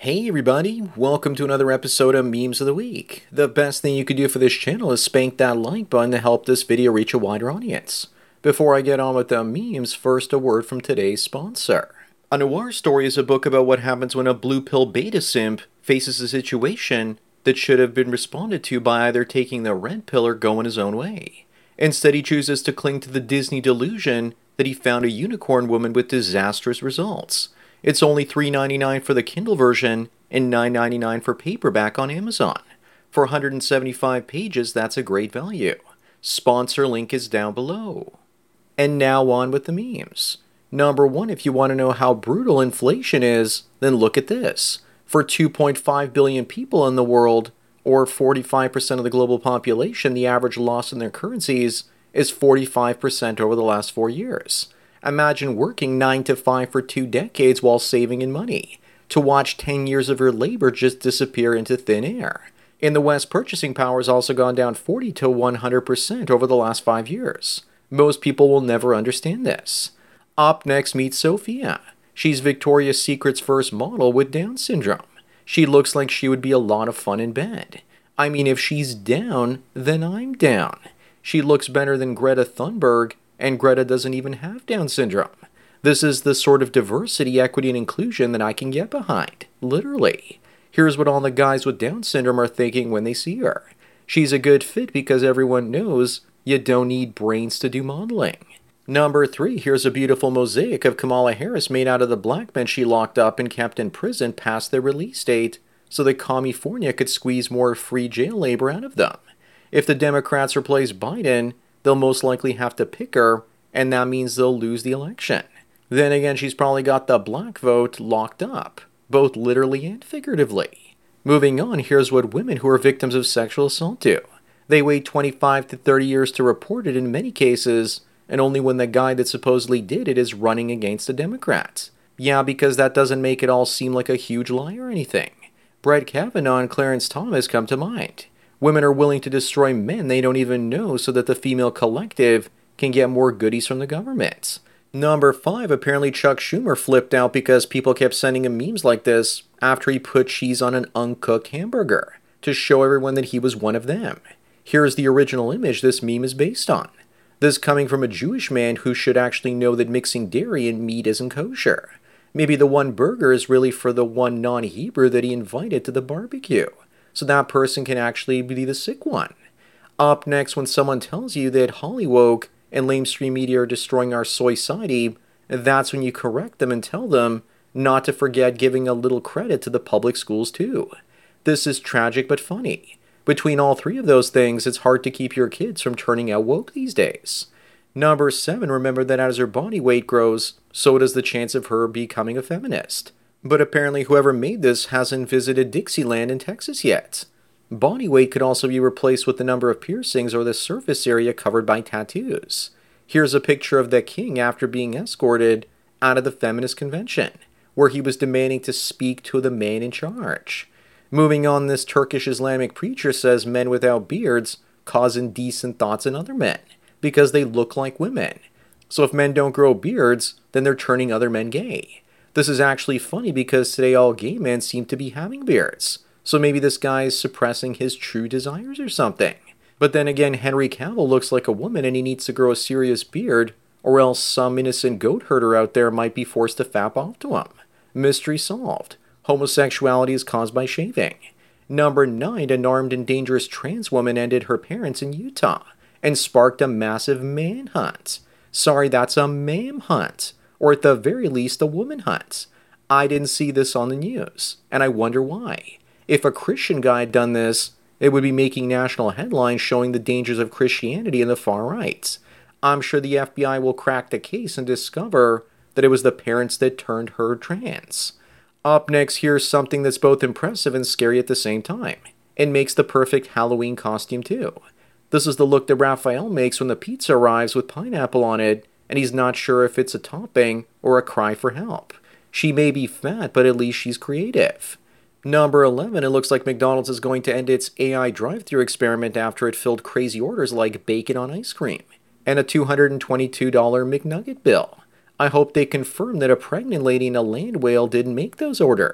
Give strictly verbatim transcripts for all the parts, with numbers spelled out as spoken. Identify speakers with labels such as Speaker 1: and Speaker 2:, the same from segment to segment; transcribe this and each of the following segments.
Speaker 1: Hey everybody, welcome to another episode of Memes of the Week. The best thing you could do for this channel is spank that like button to help this video reach a wider audience. Before I get on with the memes, first a word from today's sponsor. A Noir Story is a book about what happens when a blue pill beta simp faces a situation that should have been responded to by either taking the red pill or going his own way. Instead, he chooses to cling to the Disney delusion that he found a unicorn woman with disastrous results. It's only three dollars and ninety-nine cents for the Kindle version and nine dollars and ninety-nine cents for paperback on Amazon. For one hundred seventy-five pages, that's a great value. Sponsor link is down below. And now on with the memes. Number one, if you want to know how brutal inflation is, then look at this. For two point five billion people in the world, or forty-five percent of the global population, the average loss in their currencies is forty-five percent over the last four years. Imagine working nine to five for two decades while saving in money, to watch ten years of your labor just disappear into thin air. In the West, purchasing power has also gone down forty to one hundred percent over the last five years. Most people will never understand this. Up next, meet Sophia. She's Victoria's Secret's first model with Down syndrome. She looks like she would be a lot of fun in bed. I mean, if she's down, then I'm down. She looks better than Greta Thunberg, and Greta doesn't even have Down syndrome. This is the sort of diversity, equity, and inclusion that I can get behind. Literally. Here's what all the guys with Down syndrome are thinking when they see her. She's a good fit because everyone knows you don't need brains to do modeling. Number three, here's a beautiful mosaic of Kamala Harris made out of the black men she locked up and kept in prison past their release date so that California could squeeze more free jail labor out of them. If the Democrats replace Biden, they'll most likely have to pick her, and that means they'll lose the election. Then again, she's probably got the black vote locked up, both literally and figuratively. Moving on, here's what women who are victims of sexual assault do. They wait twenty-five to thirty years to report it in many cases, and only when the guy that supposedly did it is running against the Democrats. Yeah, because that doesn't make it all seem like a huge lie or anything. Brett Kavanaugh and Clarence Thomas come to mind. Women are willing to destroy men they don't even know so that the female collective can get more goodies from the government. Number five, apparently Chuck Schumer flipped out because people kept sending him memes like this after he put cheese on an uncooked hamburger to show everyone that he was one of them. Here's the original image this meme is based on. This coming from a Jewish man who should actually know that mixing dairy and meat isn't kosher. Maybe the one burger is really for the one non-Hebrew that he invited to the barbecue, so that person can actually be the sick one. Up next, when someone tells you that Hollywood and lamestream media are destroying our society, that's when you correct them and tell them not to forget giving a little credit to the public schools too. This is tragic but funny. Between all three of those things, it's hard to keep your kids from turning out woke these days. Number seven, remember that as her body weight grows, so does the chance of her becoming a feminist. But apparently whoever made this hasn't visited Dixieland in Texas yet. Body weight could also be replaced with the number of piercings or the surface area covered by tattoos. Here's a picture of the king after being escorted out of the feminist convention, where he was demanding to speak to the man in charge. Moving on, this Turkish Islamic preacher says men without beards cause indecent thoughts in other men because they look like women. So if men don't grow beards, then they're turning other men gay. This is actually funny because today all gay men seem to be having beards. So maybe this guy is suppressing his true desires or something. But then again, Henry Cavill looks like a woman and he needs to grow a serious beard, or else some innocent goat herder out there might be forced to fap off to him. Mystery solved. Homosexuality is caused by shaving. Number nine, an armed and dangerous trans woman ended her parents in Utah and sparked a massive manhunt. Sorry, that's a ma'am hunt. Or at the very least, a woman hunt. I didn't see this on the news, and I wonder why. If a Christian guy had done this, it would be making national headlines showing the dangers of Christianity and the far right. I'm sure the F B I will crack the case and discover that it was the parents that turned her trans. Up next, here's something that's both impressive and scary at the same time. It makes the perfect Halloween costume too. This is the look that Raphael makes when the pizza arrives with pineapple on it, and he's not sure if it's a topping or a cry for help. She may be fat, but at least she's creative. Number eleven, it looks like McDonald's is going to end its A I drive-thru experiment after it filled crazy orders like bacon on ice cream and a two hundred twenty-two dollar McNugget bill. I hope they confirm that a pregnant lady in a land whale didn't make those orders.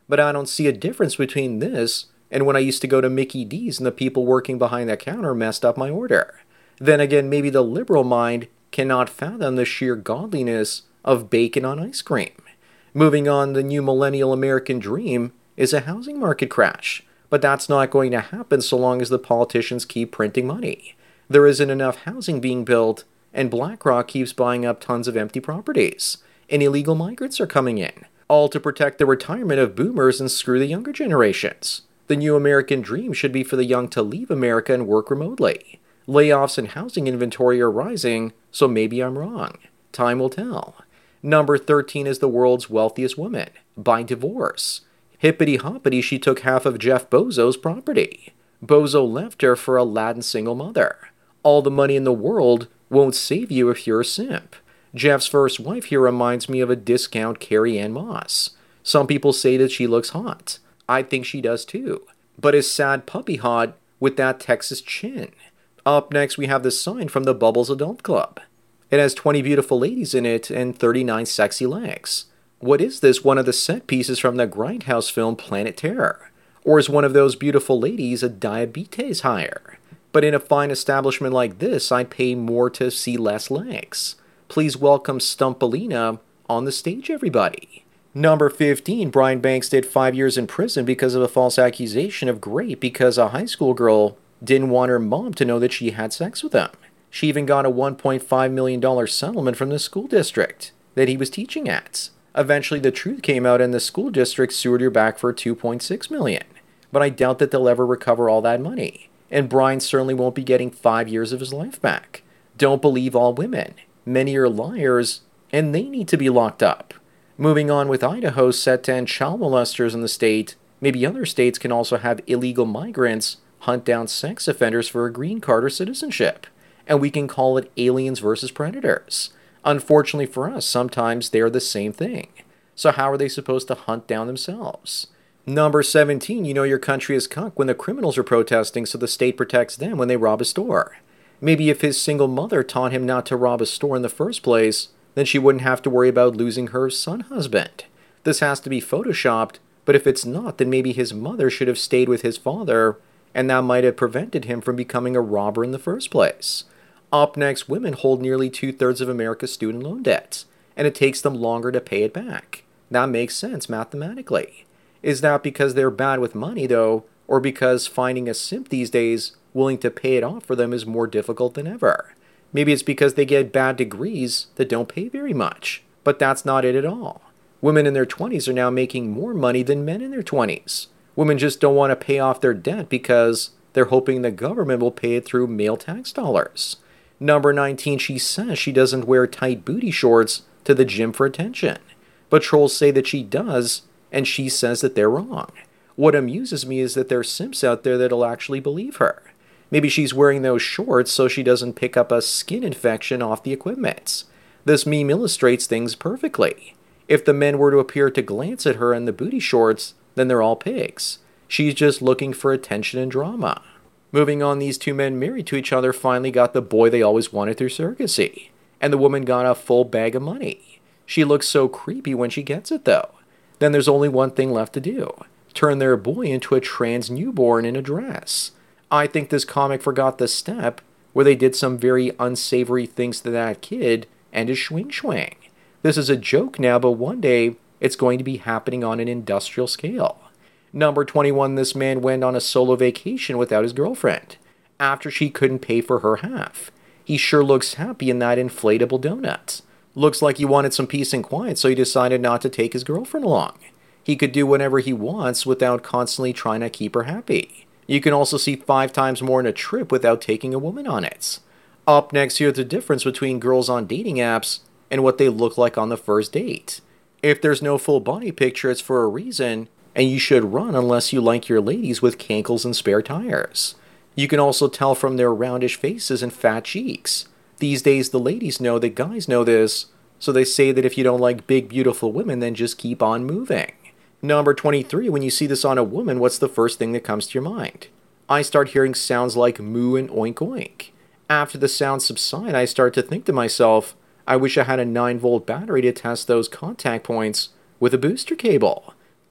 Speaker 1: But I don't see a difference between this and when I used to go to Mickey D's and the people working behind the counter messed up my order. Then again, maybe the liberal mind cannot fathom the sheer godliness of bacon on ice cream. Moving on, the new millennial American dream is a housing market crash. But that's not going to happen so long as the politicians keep printing money. There isn't enough housing being built, and BlackRock keeps buying up tons of empty properties. And illegal migrants are coming in, all to protect the retirement of boomers and screw the younger generations. The new American dream should be for the young to leave America and work remotely. Layoffs and housing inventory are rising, so maybe I'm wrong. Time will tell. Number thirteen is the world's wealthiest woman, by divorce. Hippity-hoppity, she took half of Jeff Bezos' property. Bozo left her for a Latin single mother. All the money in the world won't save you if you're a simp. Jeff's first wife here reminds me of a discount Carrie Ann Moss. Some people say that she looks hot. I think she does too. But is sad puppy hot with that Texas chin? Up next, we have the sign from the Bubbles Adult Club. It has twenty beautiful ladies in it and thirty-nine sexy legs. What is this, one of the set pieces from the Grindhouse film Planet Terror? Or is one of those beautiful ladies a diabetes hire? But in a fine establishment like this, I'd pay more to see less legs. Please welcome Stumpalina on the stage, everybody. Number fifteen, Brian Banks did five years in prison because of a false accusation of rape because a high school girl didn't want her mom to know that she had sex with him. She even got a one point five million dollars settlement from the school district that he was teaching at. Eventually, the truth came out and the school district sued her back for two point six million dollars. But I doubt that they'll ever recover all that money. And Brian certainly won't be getting five years of his life back. Don't believe all women. Many are liars, and they need to be locked up. Moving on, with Idaho set to end child molesters in the state, maybe other states can also have illegal migrants hunt down sex offenders for a green card or citizenship. And we can call it aliens versus predators. Unfortunately for us, sometimes they're the same thing. So how are they supposed to hunt down themselves? Number seventeen, you know your country is cucked when the criminals are protesting, so the state protects them when they rob a store. Maybe if his single mother taught him not to rob a store in the first place, then she wouldn't have to worry about losing her son husband. This has to be photoshopped, but if it's not, then maybe his mother should have stayed with his father, and that might have prevented him from becoming a robber in the first place. Up next, women hold nearly two-thirds of America's student loan debt, and it takes them longer to pay it back. That makes sense mathematically. Is that because they're bad with money, though, or because finding a simp these days willing to pay it off for them is more difficult than ever? Maybe it's because they get bad degrees that don't pay very much, but that's not it at all. Women in their twenties are now making more money than men in their twenties. Women just don't want to pay off their debt because they're hoping the government will pay it through male tax dollars. Number nineteen, she says she doesn't wear tight booty shorts to the gym for attention. But trolls say that she does, and she says that they're wrong. What amuses me is that there are simps out there that'll actually believe her. Maybe she's wearing those shorts so she doesn't pick up a skin infection off the equipment. This meme illustrates things perfectly. If the men were to appear to glance at her in the booty shorts, then they're all pigs. She's just looking for attention and drama. Moving on, these two men married to each other finally got the boy they always wanted through surrogacy. And the woman got a full bag of money. She looks so creepy when she gets it, though. Then there's only one thing left to do. Turn their boy into a trans newborn in a dress. I think this comic forgot the step where they did some very unsavory things to that kid and his swing swing. This is a joke now, but one day it's going to be happening on an industrial scale. Number twenty-one, this man went on a solo vacation without his girlfriend, after she couldn't pay for her half. He sure looks happy in that inflatable donut. Looks like he wanted some peace and quiet, so he decided not to take his girlfriend along. He could do whatever he wants without constantly trying to keep her happy. You can also see five times more in a trip without taking a woman on it. Up next, here's the difference between girls on dating apps and what they look like on the first date. If there's no full body picture, it's for a reason, and you should run unless you like your ladies with cankles and spare tires. You can also tell from their roundish faces and fat cheeks. These days, the ladies know that guys know this, so they say that if you don't like big, beautiful women, then just keep on moving. Number twenty-three, when you see this on a woman, what's the first thing that comes to your mind? I start hearing sounds like moo and oink oink. After the sounds subside, I start to think to myself, I wish I had a nine volt battery to test those contact points with a booster cable.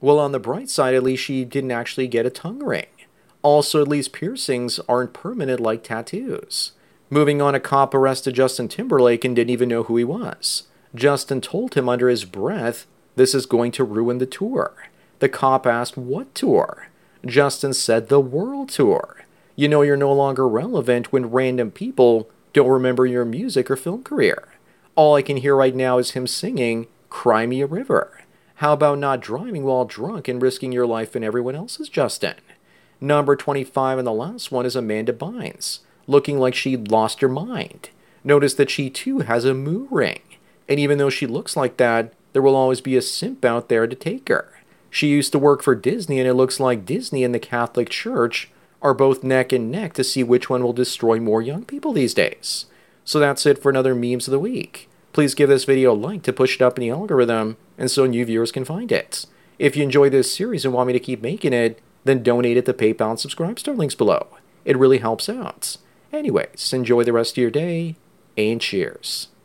Speaker 1: Well, on the bright side, at least she didn't actually get a tongue ring. Also, at least piercings aren't permanent like tattoos. Moving on, a cop arrested Justin Timberlake and didn't even know who he was. Justin told him under his breath, "This is going to ruin the tour." The cop asked, "What tour?" Justin said, "The world tour." You know you're no longer relevant when random people don't remember your music or film career. All I can hear right now is him singing, "Cry Me a River." How about not driving while drunk and risking your life and everyone else's, Justin? Number twenty-five and the last one is Amanda Bynes, looking like she'd lost her mind. Notice that she too has a moo ring. And even though she looks like that, there will always be a simp out there to take her. She used to work for Disney, and it looks like Disney and the Catholic Church are both neck and neck to see which one will destroy more young people these days. So that's it for another Memes of the Week. Please give this video a like to push it up in the algorithm and so new viewers can find it. If you enjoy this series and want me to keep making it, then donate it to PayPal and subscribe star links below. It really helps out. Anyways, enjoy the rest of your day, and cheers.